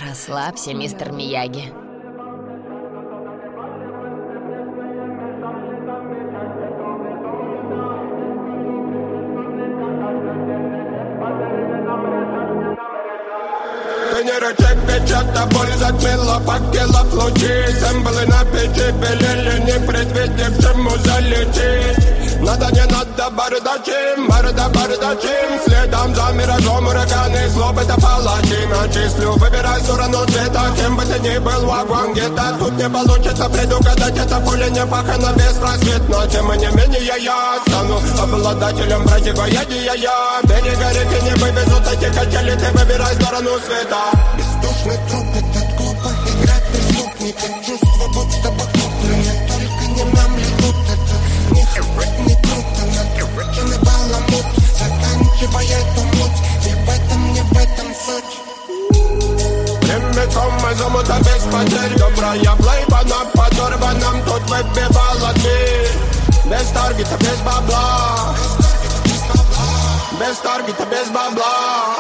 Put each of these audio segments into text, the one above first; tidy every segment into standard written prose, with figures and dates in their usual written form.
Расслабься, мистер Мияги. Тренировать печата, боль затмила факелов лучи. Символы на печи белели, не предвидевшему залететь. Надо, не надо, бардачим. Следом за миражом ураганы, злобы-то палачи. Начислю, выбирай сторону цвета. Кем бы ты ни был, вагон где-то. Тут не получится предугадать, это поле не пахано беспросветно. Тем не менее я стану обладателем противоядия. Берега реки не вывезут эти качели, ты выбирай сторону света. Бездушный труп, этот глупо играть преступника. Чувство будто бы куплено, только не нам летут. Это не круто, накрученный баламут. Заканчивая эту муть, не в этом суть. Прямиком из омута без потерь. Добрая плейба нам подорванном тут выбивала дверь. Без таргета, без бабла. Без таргета, без бабла.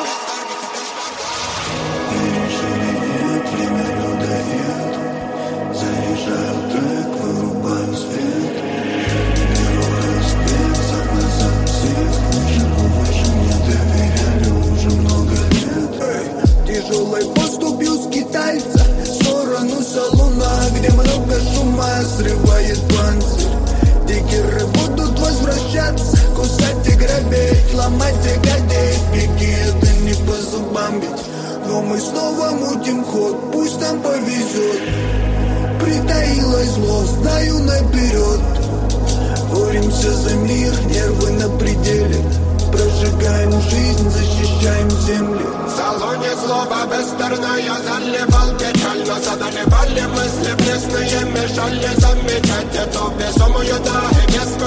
Тяжелой поступью скитальца в сторону салуна, где много шума срывает панцирь. Дикеры будут возвращаться, кусать и грабить, ломать и гадить. Беги, это не по зубам ведь, но мы снова мутим ход, пусть нам повезет. Притаилось зло, знаю наперед. Боремся за мир, нервы на пределе. Прожигаем жизнь, защищаем землю. В салоне злоба бестерная заливал печаль. Нас одолевали мысли пресные, мешали замечать эту весомую да и